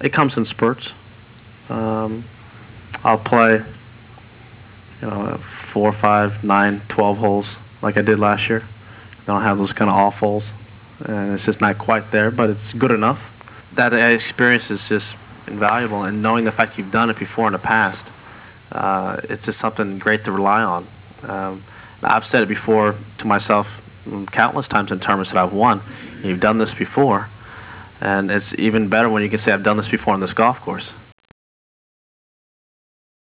It comes in spurts. Um, I'll play, 4, 5, 9, 12 holes like I did last year. I don't have those kind of off holes, and it's just not quite there, but it's good enough. That experience is just invaluable, and knowing the fact you've done it before in the past, it's just something great to rely on. Um, I've said it before to myself countless times in tournaments that I've won. You've done this before, and it's even better when you can say I've done this before on this golf course.